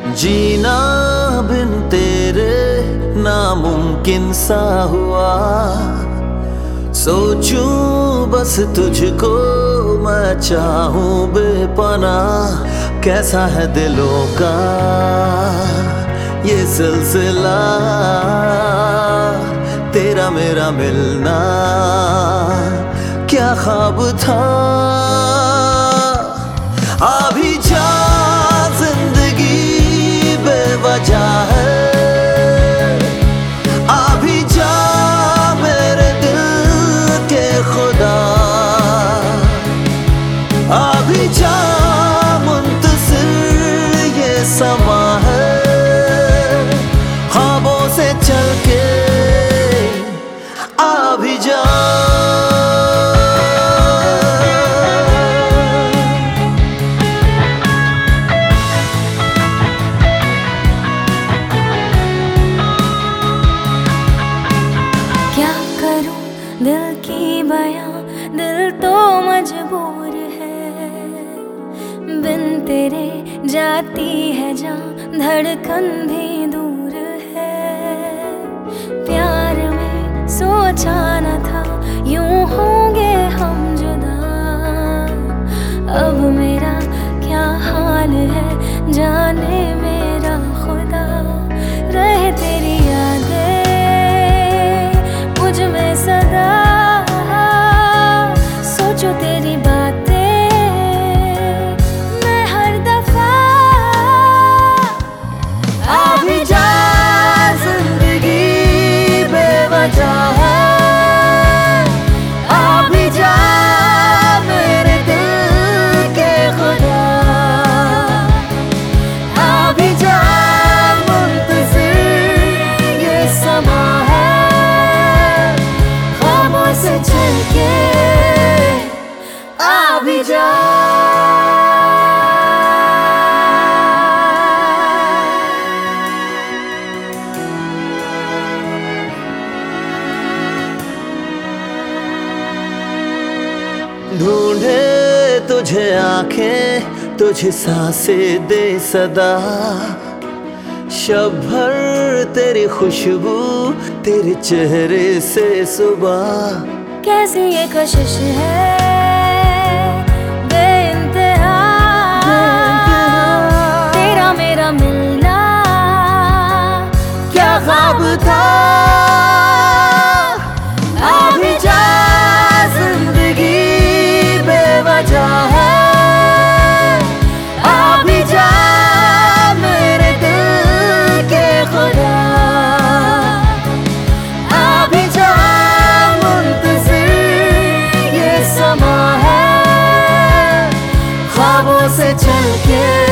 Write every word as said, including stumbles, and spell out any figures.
जीना बिन तेरे नामुमकिन सा हुआ। सोचूं बस तुझको मैं चाहूं बेपनाह। कैसा है दिलों का ये सिलसिला, तेरा मेरा मिलना क्या ख्वाब था। अभी जा जिंदगी बेवजह है, अभी जा मेरे दिल के खुदा, अभी जा मुंतज़िर ये समा है। ख्वाबों से चल के अभी जा। दिल की बयां दिल तो मजबूर है, बिन तेरे जाती है जान धड़कन भी दूर है। प्यार में सोचा न था यूं होंगे हम जुदा, अब मेरा क्या हाल है जाने मेरा खुदा। रहे तेरी यादें मुझ में सदा, सोचो तेरी बातें मैं हर दफा। अभी जा जिंदगी बेवजह है, अभी जा मेरे दिल के खुदा, अभी जा मुंतज़िर ये समा है। ख्वाबों से चल के अभी जा। ढूंढे तुझे आंखें तुझे सांसें दे सदा, शब भर तेरी खुशबू तेरे चेहरे से सुबह। कैसी ये कशिश है बेइंतहा, तेरा मेरा मिलना क्या ख्वाब था। अभी जा जिंदगी बेवजह है, अभी जा मेरे दिल के खुदा, अभी जा मुंतज़िर ये समा है। ख्वाबों से चल के